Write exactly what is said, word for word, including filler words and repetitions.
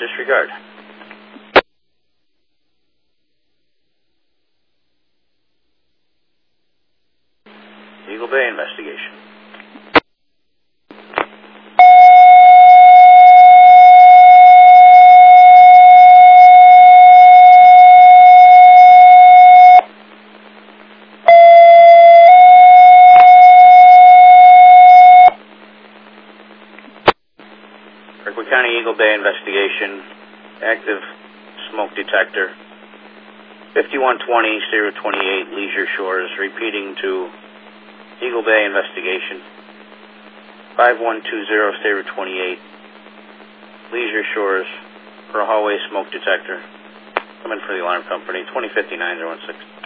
disregard. Eagle Bay investigation. Kirkwood County Eagle Bay investigation. Active smoke detector. fifty-one twenty, zero twenty-eight, Leisure Shores, repeating to Eagle Bay investigation. five one two zero, zero twenty-eight, Leisure Shores, for a hallway smoke detector. Come in for the alarm company, twenty fifty-nine oh one six.